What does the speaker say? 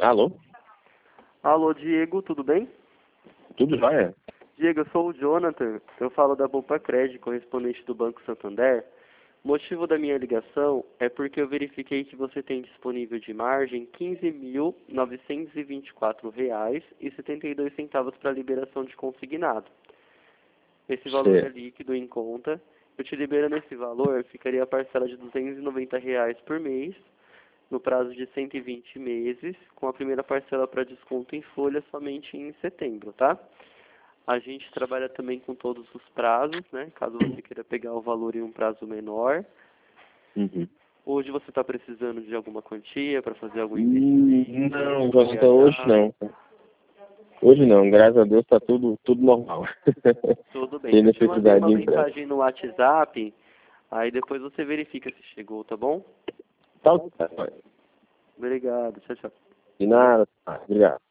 Alô? Alô, Diego, tudo bem? Tudo jóia? Diego, eu sou o Jonathan, eu falo da Bompa Cred, correspondente do Banco Santander. O motivo da minha ligação é porque eu verifiquei que você tem disponível de margem R$ 15.924,72 para liberação de consignado. Esse valor é Certo. líquido em conta. Eu te liberando esse valor, ficaria a parcela de R$ 290 por mês, no prazo de 120 meses, com a primeira parcela para desconto em folha somente em setembro, tá? A gente trabalha também com todos os prazos, né? Caso você queira pegar o valor em um prazo menor. Uhum. Hoje você está precisando de alguma quantia para fazer algum investimento, Não, para Jonathan, hoje viajar? não. Hoje não, graças a Deus está tudo normal. Tudo bem. Sem Eu te mandei necessidade uma de empréstimo. mensagem no WhatsApp, aí depois você verifica se chegou, tá bom? Tá, tá. Obrigado, tchau, tchau. De nada. Obrigado.